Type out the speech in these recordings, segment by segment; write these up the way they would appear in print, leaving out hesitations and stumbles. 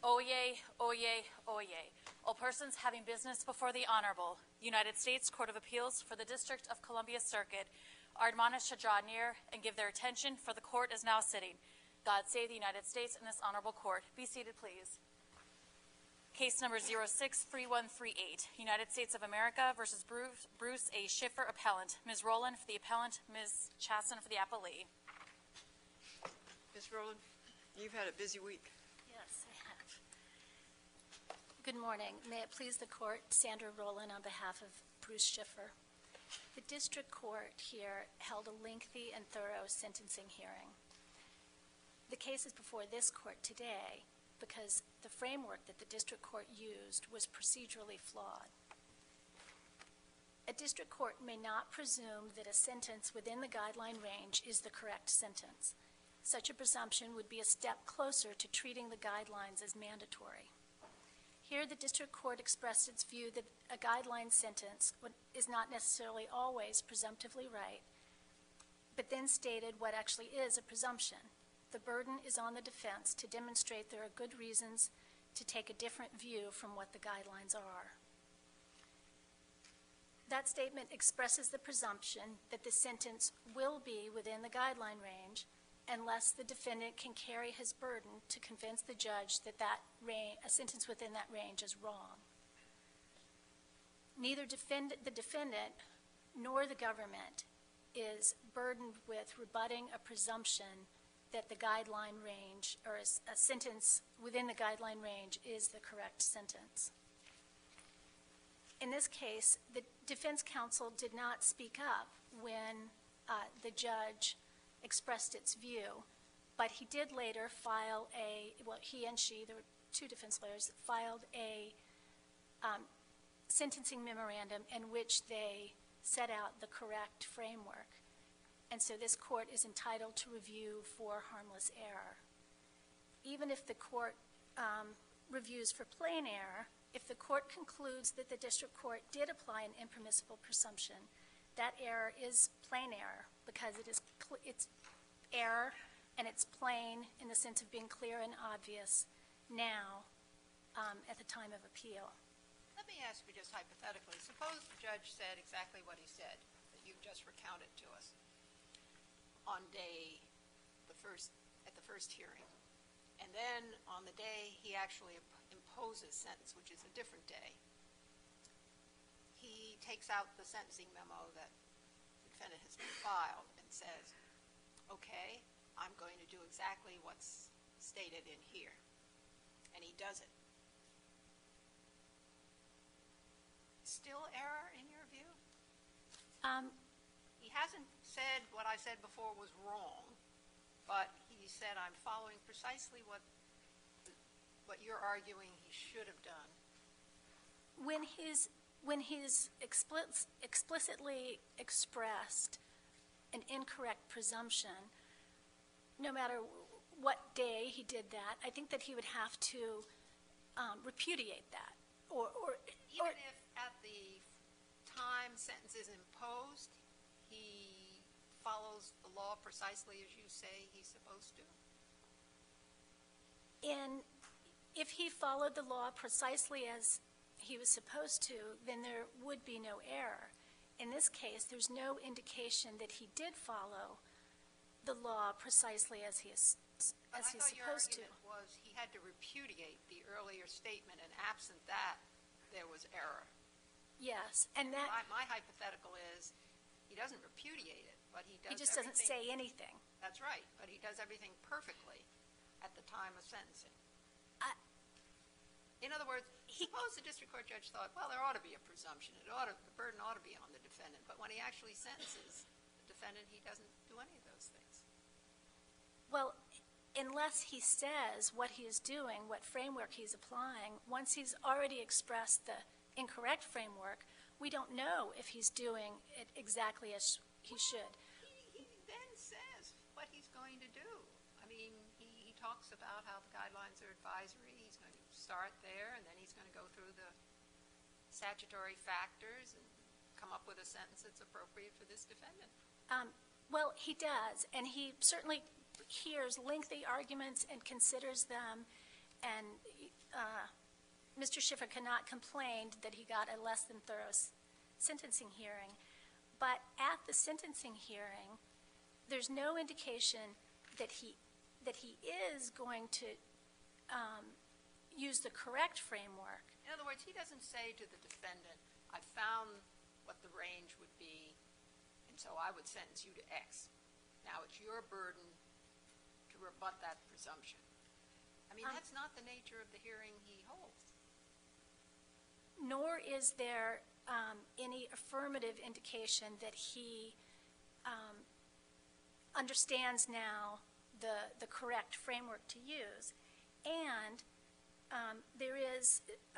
Oyez, oyez, oyez. All persons having business before the Honorable United States Court of Appeals for the District of Columbia Circuit are admonished to draw near and give their attention, for the court is now sitting. God save the United States and this honorable court. Be seated, please. Case number 063138, United States of America versus Bruce A. Schiffer, appellant. Ms. Rowland for the appellant, Ms. Chasson for the appellee. Ms. Rowland, you've had a busy week. Yes, I have. Good morning. May it please the court, Sandra Rowland on behalf of Bruce Schiffer. The district court here held a lengthy and thorough sentencing hearing. The case is before this court today because the framework that the district court used was procedurally flawed. A district court may not presume that a sentence within the guideline range is the correct sentence. Such a presumption would be a step closer to treating the guidelines as mandatory. Here, the district court expressed its view that a guideline sentence is not necessarily always presumptively right, but then stated what actually is a presumption. The burden is on the defense to demonstrate there are good reasons to take a different view from what the guidelines are. That statement expresses the presumption that the sentence will be within the guideline range unless the defendant can carry his burden to convince the judge that a sentence within that range is wrong. Neither the defendant nor the government is burdened with rebutting a presumption that the guideline range, or a sentence within the guideline range, is the correct sentence. In this case, the defense counsel did not speak up when the judge expressed its view, but he did later file he and she, there were two defense lawyers, filed a sentencing memorandum in which they set out the correct framework. And so this court is entitled to review for harmless error. Even if the court reviews for plain error, if the court concludes that the district court did apply an impermissible presumption, that error is plain error because it's error and it's plain in the sense of being clear and obvious now at the time of appeal. Let me ask you just hypothetically. Suppose the judge said exactly what he said that you just recounted to us on at the first hearing. And then on the day he actually imposes sentence, which is a different day, he takes out the sentencing memo that the defendant has been filed and says, okay, I'm going to do exactly what's stated in here. And he does it. Still error in your view? He hasn't said what I said before was wrong, but he said I'm following precisely what you're arguing he should have done. When he's explicitly expressed an incorrect presumption, no matter what day he did that, I think that he would have to repudiate that. Even if at the time sentence is imposed, he follows the law precisely as you say he's supposed to? If he followed the law precisely as he was supposed to, then there would be no error. In this case, there's no indication that he did follow the law precisely as he's supposed to. But I thought your argument was he had to repudiate the earlier statement, and absent that, there was error. Yes, and that my hypothetical is he doesn't repudiate it, but he does. He just doesn't say anything. That's right, but he does everything perfectly at the time of sentencing. In other words, suppose the district court judge thought, well, there ought to be a presumption. The burden ought to be on the defendant. But when he actually sentences the defendant, he doesn't do any of those things. Well, unless he says what he is doing, what framework he's applying, once he's already expressed the incorrect framework, we don't know if he's doing it exactly as he should. He then says what he's going to do. I mean, he talks about how the guidelines are advisory. He's going to start there, and then he's going to go through the statutory factors and come up with a sentence that's appropriate for this defendant. Well, he does, and he certainly hears lengthy arguments and considers them and Mr. Schiffer cannot complain that he got a less than thorough sentencing hearing. But at the sentencing hearing, there's no indication that he is going to use the correct framework. In other words, he doesn't say to the defendant, I found what the range would be, and so I would sentence you to X. Now it's your burden to rebut that presumption. I mean, that's not the nature of the hearing he holds. Nor is there any affirmative indication that he understands now the correct framework to use. And there is,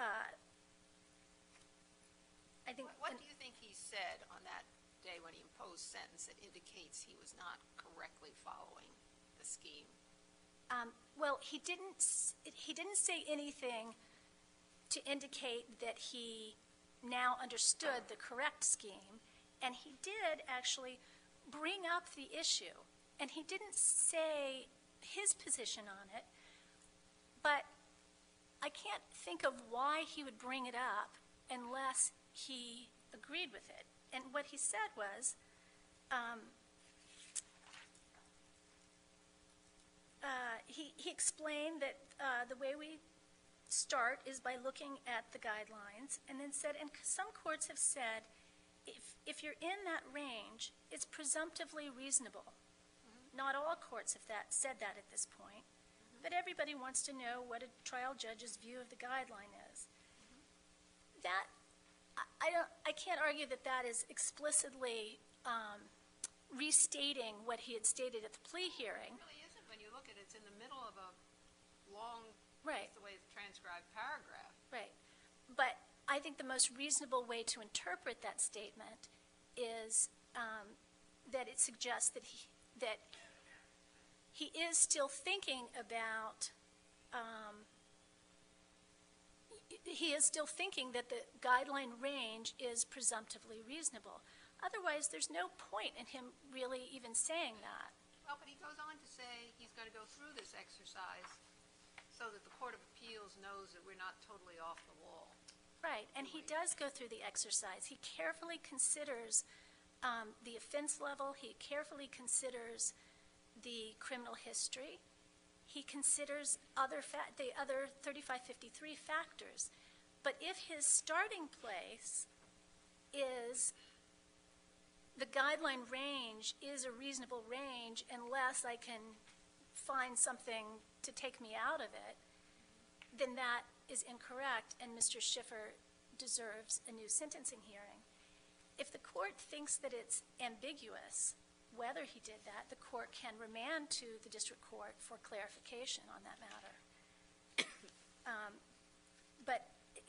I think... What do you think he said on that day when he imposed sentence that indicates he was not correctly following the scheme? Well, he didn't say anything to indicate that he now understood the correct scheme, and he did actually bring up the issue, and he didn't say his position on it, but I can't think of why he would bring it up unless he agreed with it. And what he said was, he explained that the way we start is by looking at the guidelines, and then said, and some courts have said, if you're in that range, it's presumptively reasonable. Not all courts have said that at this point, but everybody wants to know what a trial judge's view of the guideline is. That, I can't argue that that is explicitly restating what he had stated at the plea hearing. It really isn't when you look at it. It's in the middle of a long, Right. that's the way it's transcribed, paragraph. Right. But I think the most reasonable way to interpret that statement is that it suggests that he is still thinking about that the guideline range is presumptively reasonable. Otherwise, there's no point in him really even saying that. Well, but he goes on to say he's going to go through this exercise so that the Court of Appeals knows that we're not totally off the wall. Right, and he does go through the exercise. He carefully considers the offense level. He carefully considers the criminal history. He considers the other 3553 factors. But if his starting place is the guideline range is a reasonable range unless I can find something to take me out of it, then that is incorrect, and Mr. Schiffer deserves a new sentencing hearing. If the court thinks that it's ambiguous whether he did that, the court can remand to the district court for clarification on that matter. But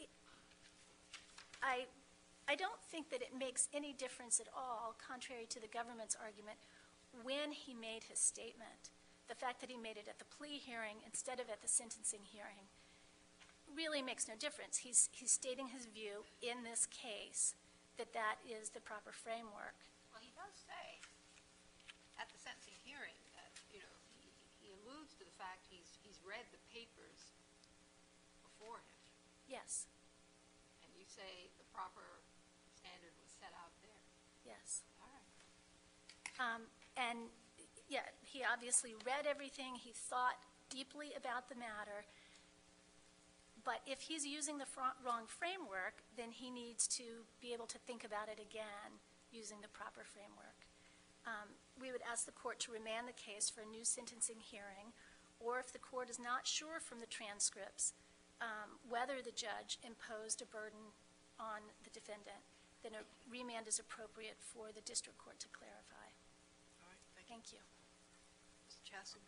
I don't think that it makes any difference at all, contrary to the government's argument, when he made his statement. The fact that he made it at the plea hearing instead of at the sentencing hearing really makes no difference. He's stating his view in this case that that is the proper framework. Well, he does say at the sentencing hearing that, you know, he alludes to the fact he's read the papers before him. Yes, And you say the proper standard was set out there. yes. All right. And, yeah, he obviously read everything. He thought deeply about the matter. But if he's using the wrong framework, then he needs to be able to think about it again using the proper framework. We would ask the court to remand the case for a new sentencing hearing, or if the court is not sure from the transcripts whether the judge imposed a burden on the defendant, then a remand is appropriate for the district court to clarify. All right, Thank you. Mr. Chasson.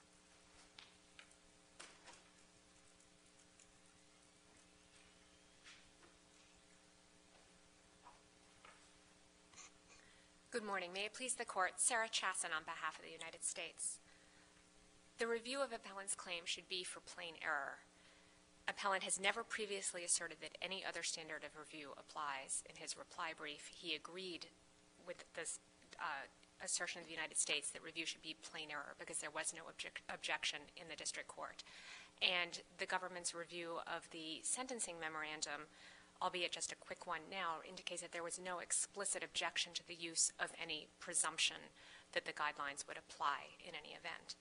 Good morning. May it please the Court, Sarah Chasson on behalf of the United States. The review of appellant's claim should be for plain error. Appellant has never previously asserted that any other standard of review applies. In his reply brief, he agreed with this assertion of the United States that review should be plain error because there was no objection in the district court. And the government's review of the sentencing memorandum, albeit just a quick one now, indicates that there was no explicit objection to the use of any presumption that the guidelines would apply in any event.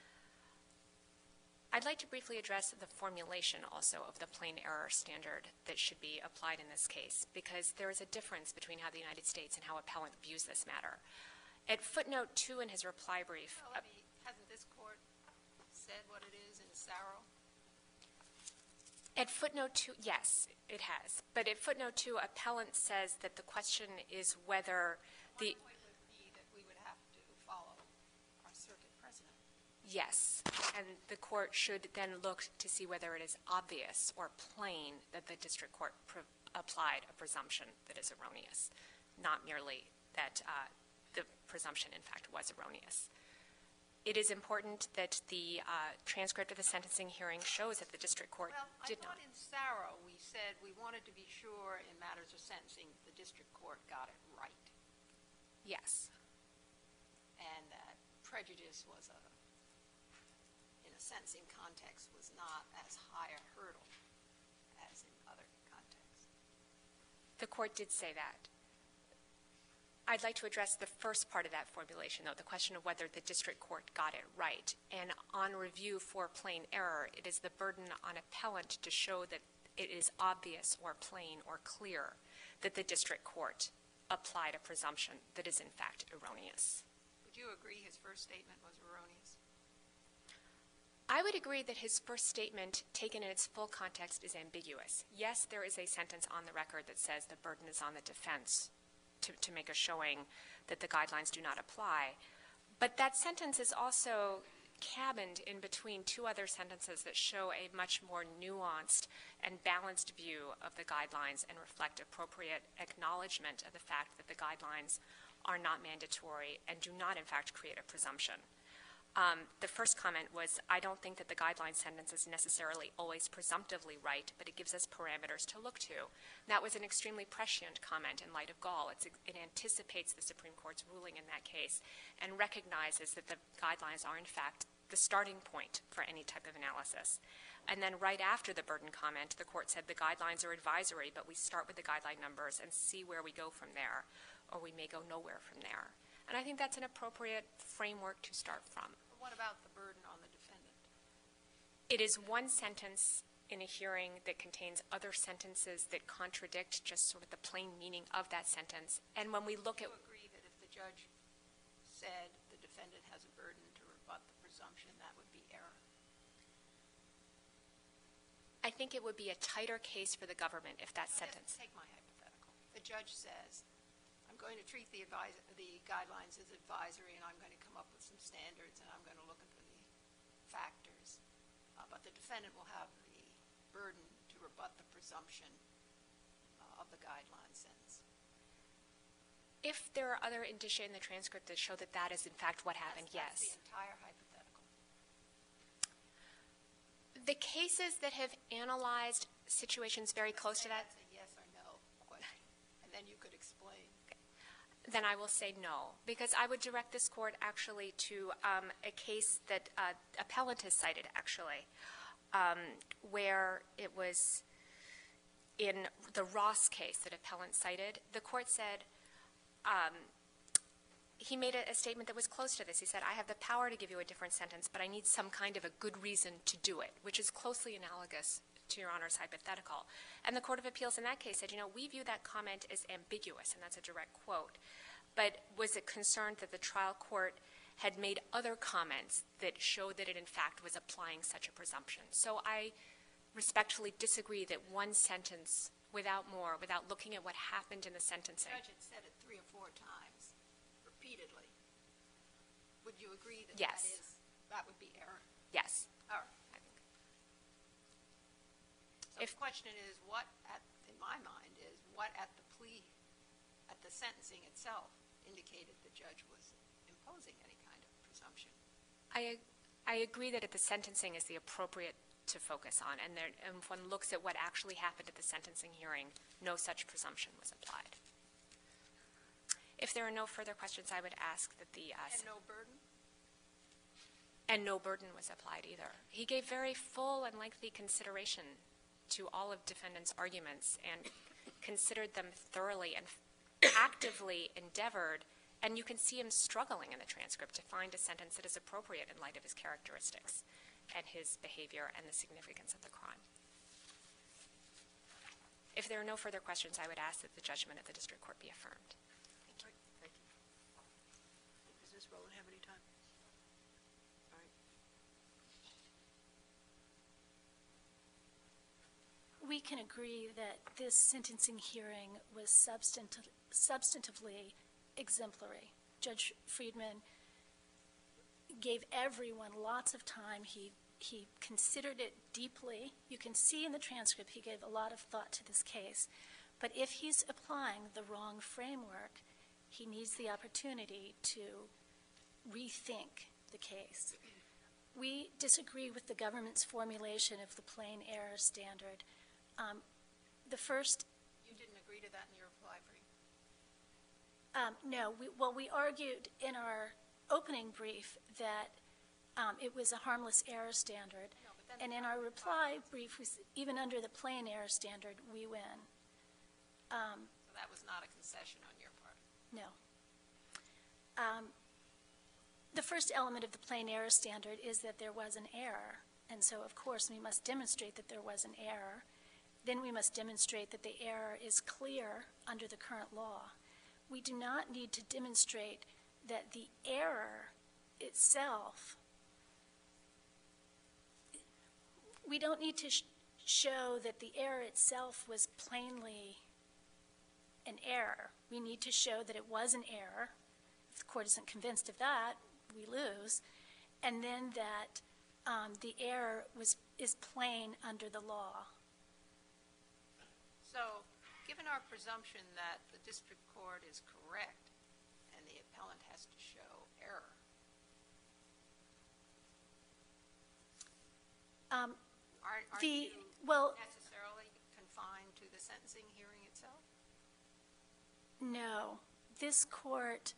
I'd like to briefly address the formulation also of the plain error standard that should be applied in this case, because there is a difference between how the United States and how appellant views this matter. At footnote 2 in his reply brief, Well, hasn't this court said what it is in Saro? at footnote 2, yes, it has. But at footnote 2, appellant says that the question is whether the... One point would be that we would have to follow our circuit precedent. Yes, and the court should then look to see whether it is obvious or plain that the district court applied a presumption that is erroneous, not merely that the presumption, in fact, was erroneous. It is important that the transcript of the sentencing hearing shows that the district court did not. I thought in Saro we said we wanted to be sure in matters of sentencing the district court got it right, Yes. and that prejudice was in a sentencing context was not as high a hurdle as in other contexts. The court did say that. I'd like to address the first part of that formulation, though, the question of whether the district court got it right. And on review for plain error, it is the burden on appellant to show that it is obvious or plain or clear that the district court applied a presumption that is, in fact, erroneous. Would you agree his first statement was erroneous? I would agree that his first statement, taken in its full context, is ambiguous. Yes, there is a sentence on the record that says the burden is on the defense to make a showing that the guidelines do not apply. But that sentence is also cabined in between two other sentences that show a much more nuanced and balanced view of the guidelines and reflect appropriate acknowledgement of the fact that the guidelines are not mandatory and do not, in fact, create a presumption. The first comment was, I don't think that the guideline sentence is necessarily always presumptively right, but it gives us parameters to look to. That was an extremely prescient comment in light of Gall. It anticipates the Supreme Court's ruling in that case and recognizes that the guidelines are, in fact, the starting point for any type of analysis. And then right after the burden comment, the court said the guidelines are advisory, but we start with the guideline numbers and see where we go from there, or we may go nowhere from there. And I think that's an appropriate framework to start from. What about the burden on the defendant? It is one sentence in a hearing that contains other sentences that contradict just sort of the plain meaning of that sentence. And when we look at... Do you agree that if the judge said the defendant has a burden to rebut the presumption, that would be error? I think it would be a tighter case for the government if that sentence... Take my hypothetical. The judge says, I'm going to treat the guidelines as advisory, and I'm going to come up with some standards, and I'm going to look at the factors. But the defendant will have the burden to rebut the presumption of the guideline sentence. If there are other indicia in the transcript that show that that is, in fact, what happened, That's yes. the entire hypothetical. The cases that have analyzed situations very close to that... That's a yes or no question, and then you could explain. Then I will say no, because I would direct this court actually to a case that appellant has cited, actually, where it was in the Ross case that appellant cited. The court said, he made a statement that was close to this. He said, I have the power to give you a different sentence, but I need some kind of a good reason to do it, which is closely analogous to Your Honor's hypothetical. And the Court of Appeals in that case said, we view that comment as ambiguous, and that's a direct quote. But was it concerned that the trial court had made other comments that showed that it, in fact, was applying such a presumption? So I respectfully disagree that one sentence, without more, without looking at what happened in the sentencing. The judge had said it 3 or 4 times, repeatedly. Would you agree that Yes. that would be error? Yes. All right. So If- the question is, in my mind, is what at the plea, at the sentencing itself, indicated the judge was imposing any kind of presumption? I agree that at the sentencing is the appropriate to focus on, and if one looks at what actually happened at the sentencing hearing, no such presumption was applied. If there are no further questions, I would ask that the... And no burden? And no burden was applied either. He gave very full and lengthy consideration to all of defendants' arguments and considered them thoroughly and actively endeavored, and you can see him struggling in the transcript to find a sentence that is appropriate in light of his characteristics and his behavior and the significance of the crime. If there are no further questions, I would ask that the judgment of the district court be affirmed. Thank you. Thank you. Does Ms. Rowland have any time? All right. We can agree that this sentencing hearing was substantively exemplary. Judge Friedman gave everyone lots of time. He considered it deeply. You can see in the transcript he gave a lot of thought to this case. But if he's applying the wrong framework, he needs the opportunity to rethink the case. We disagree with the government's formulation of the plain error standard. The first... You didn't agree to that in your reply brief? No. We argued in our opening brief that it was a harmless error standard. No, but then And in our reply brief, even under the plain error standard, we win. So that was not a concession on your part? No. The first element of the plain error standard is that there was an error. And so, of course, we must demonstrate that there was an error. Then we must demonstrate that the error is clear under the current law. We do not need to demonstrate that the error itself, we don't need to show that the error itself was plainly an error. We need to show that it was an error. If the court isn't convinced of that, we lose. And then that the error is plain under the law. So, given our presumption that the district court is correct and the appellant has to show error, aren't you necessarily confined to the sentencing hearing itself? No. This court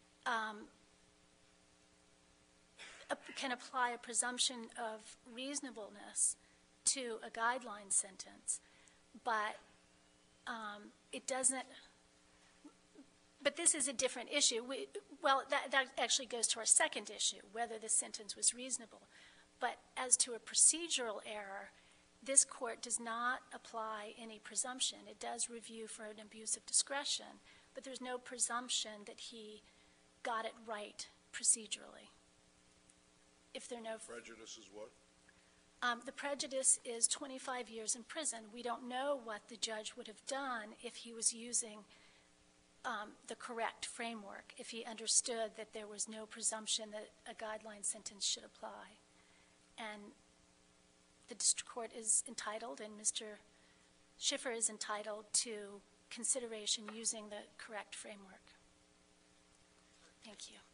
can apply a presumption of reasonableness to a guideline sentence, but it doesn't. But this is a different issue. That actually goes to our second issue, whether the sentence was reasonable. But as to a procedural error, this court does not apply any presumption. It does review for an abuse of discretion, but there's no presumption that he got it right procedurally. If there are no Prejudice is what? the prejudice is 25 years in prison. We don't know what the judge would have done if he was using the correct framework, if he understood that there was no presumption that a guideline sentence should apply. And the district court is entitled, and Mr. Schiffer is entitled to consideration using the correct framework. Thank you.